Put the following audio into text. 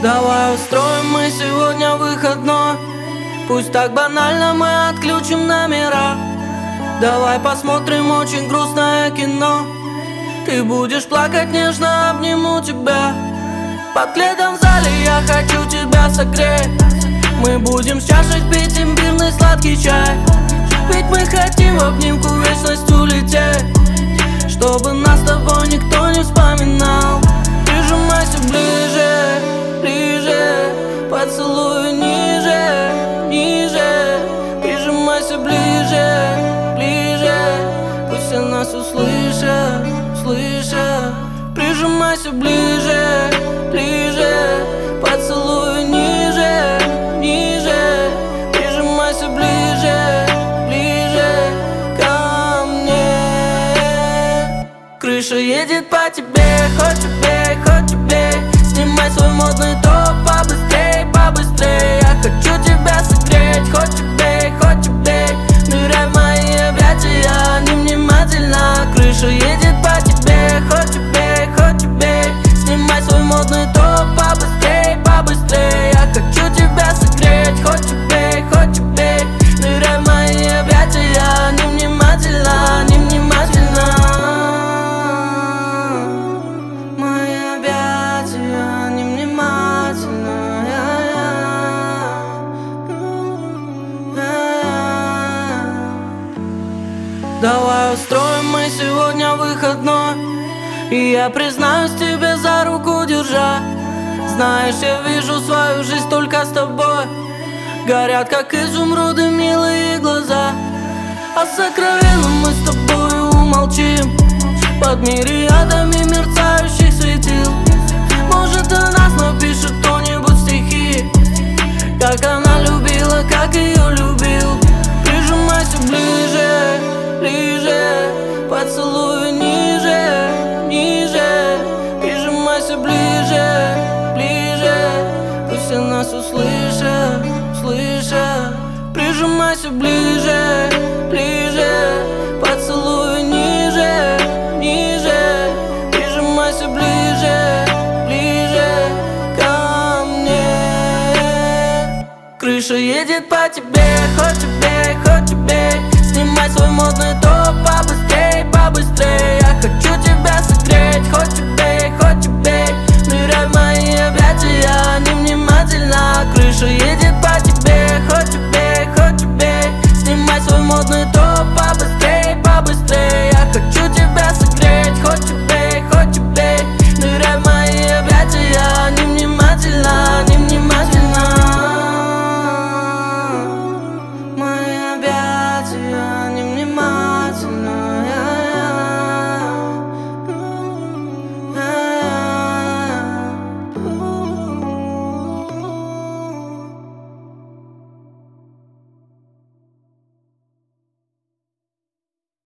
Давай устроим мы сегодня выходной. Пусть так банально мы отключим номера. Давай посмотрим очень грустное кино. Ты будешь плакать, нежно обниму тебя. Под пледом в зале я хочу тебя согреть. Мы будем с чашек пить имбирный сладкий чай. Ведь мы хотим в обнимку в вечность улететь, чтобы нас с тобой никто не вспоминал. Прижимайся ближе, ближе, поцелуй ниже, ниже. Прижимайся ближе, ближе, пусть все нас услышат, слышат. Прижимайся ближе, ближе, поцелуй ниже, ниже. Прижимайся ближе, ближе ко мне. Крыша едет по тебе, хоть убей, хоть убей. Снимай свой модный топ побыстрей, побыстрей. Я хочу тебя согреть, хоть убей, хоть убей. Ныряй в мои объятия невнимательно. Крыша едет по тебе, хоть убей, хоть убей. Снимай свой модный топ побыстрей, побыстрей. Я хочу тебя согреть, хоть убей, хоть убей. Ныряй в мои объятия невнимательно, невнимательно. Мои объятия невнимательно. Давай устроим мы сегодня выходной. И я признаюсь тебе, за руку держа. Знаешь, я вижу свою жизнь только с тобой. Горят, как изумруды, милые глаза. О сокровенном мы с тобой умолчим. Под мириадами мерцающих светил. Может, о нас напишет кто-нибудь стихи, как она любила, как ее любил. Прижимайся ближе, ближе, поцелуй ниже, ниже. Прижимайся ближе, ближе, пусть все нас услышат, слышат. Прижимайся ближе, ближе, поцелуй ниже, ниже. Прижимайся ближе, ближе ко мне. Крыша едет по тебе, хоть убей, хоть убей. Снимай свой модный топ побыстрей, побыстрей.